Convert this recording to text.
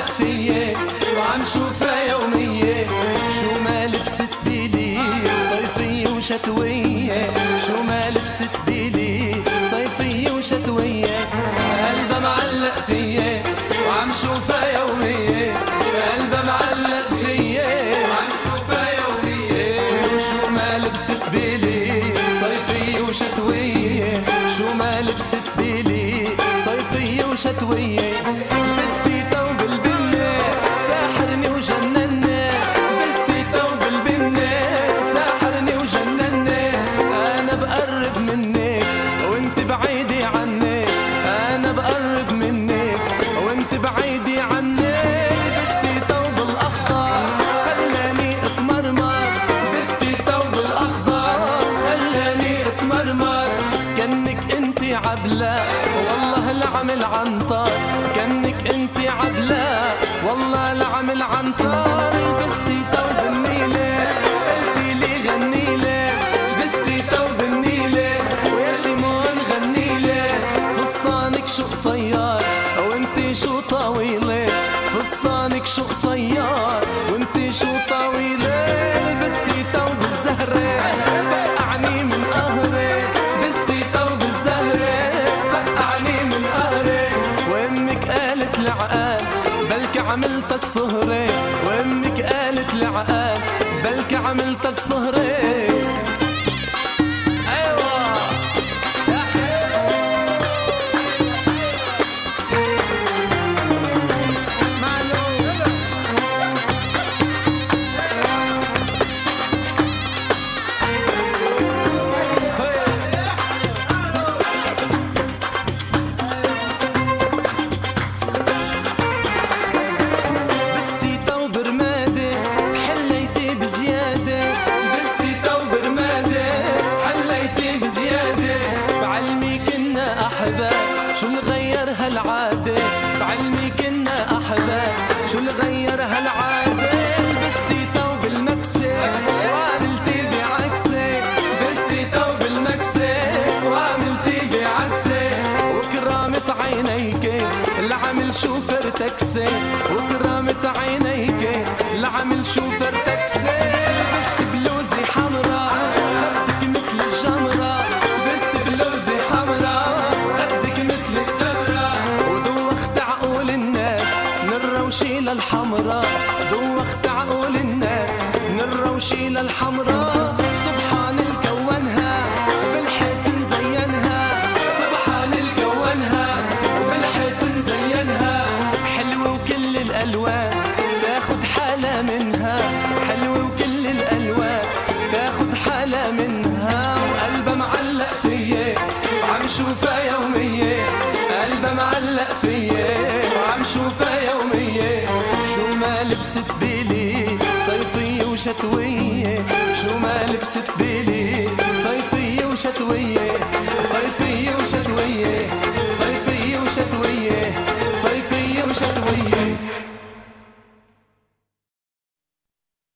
معلق فيا وعم شوفها يومية، شو ما لبست بيلي صيفية وشتوية، شو ما لبست بيلي صيفية وشتوية، قلبها معلق فيا وعم شوفها يومية، قلبها معلق فيا وعم شوفها يومية، شو ما لبست بيلي صيفية وشتوية، شو ما لبست بيلي صيفية وشتوية، لبستي ثوب البنة ساحرني وجنني، لبستي ثوب البنة ساحرني وجنني، أنا بقرب منك وانت بعيدي عني، أنا بقرب منك وانت بعيدي عني، لبستي ثوب الأخضر خلاني اتمرمر، لبستي ثوب الأخضر خلاني اتمرمر، كأنك انت عبلة والله لعمل عنطر، كأنك انت عبلة والله لعمل عنطر، لبستي ثوب النيلة قلتي لي غنيلة، لبستي ثوب النيلة ويا سيمون غنيلة، فستانك شو قصير وانت شو طويلة، فستانك شو قصير وانت شو طويلة، لبستي ثوب الزهرة فقعني من قهري، لبستي ثوب الزهرة فقعني من قهري، وامك قالت لعقال بلكي عملتك صهري، وامك قالت لعقال بلكي عملتك صهري. شو اللي غير هالعادة بعلمي كنا أحباب، شو اللي غير هالعادة، لبستي ثوب المكسة وعملتي بعكسة، لبستي ثوب المكسة وعملتي بعكسة، وكرامة عينيك لعمل شوفر تكسي، وكرامة عينيك لعمل شوفر تكسي، لبست بلوزي حمرا خدك مثل الجمرة، لبست بلوزي حمرا الروشي للحمراء، دوخت عقول الناس من الروشي للحمراء، سبحان الكونها بالحسن زينها، سبحان الكونها بالحسن زينها، حلوة وكل الألوان تاخد حالة منها، حلوة وكل الألوان تاخد حالة منها، وقلبها معلق فيا وعم شوفها يومية، قلبها معلق فيا وعم شوفها يومية، شو ما لبست بيلي صيفية وشتوية، شو ما لبست بيلي صيفية وشتوية.